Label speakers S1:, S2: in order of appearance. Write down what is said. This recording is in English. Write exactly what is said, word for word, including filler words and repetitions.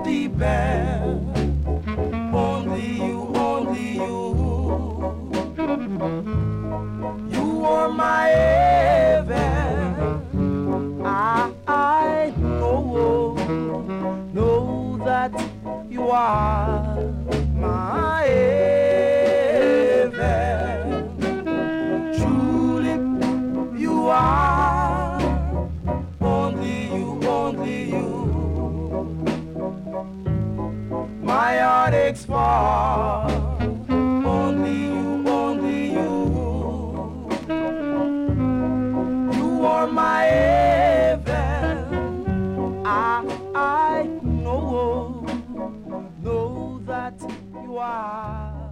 S1: deep end. Only you, only you. You are my heaven. I, I know, know that you are my heaven. Truly, you are. Only you, only you. My heart aches for only you, only you. You are my heaven. I, I know, know that you are.